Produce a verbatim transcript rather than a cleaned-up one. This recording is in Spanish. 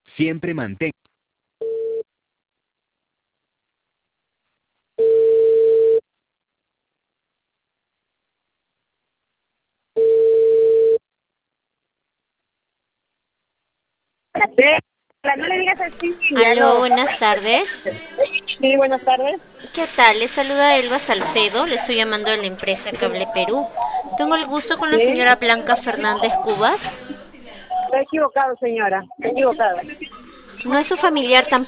Siempre mantén. No le digas así, Aló, aló. buenas tardes. Sí, buenas tardes. ¿Qué tal? Le saluda Elba Salcedo, le estoy llamando de la empresa Cable Perú. Tengo el gusto con la Sí. señora Blanca Fernández Cubas. Está equivocado, señora. Está equivocado. No es su familiar tampoco.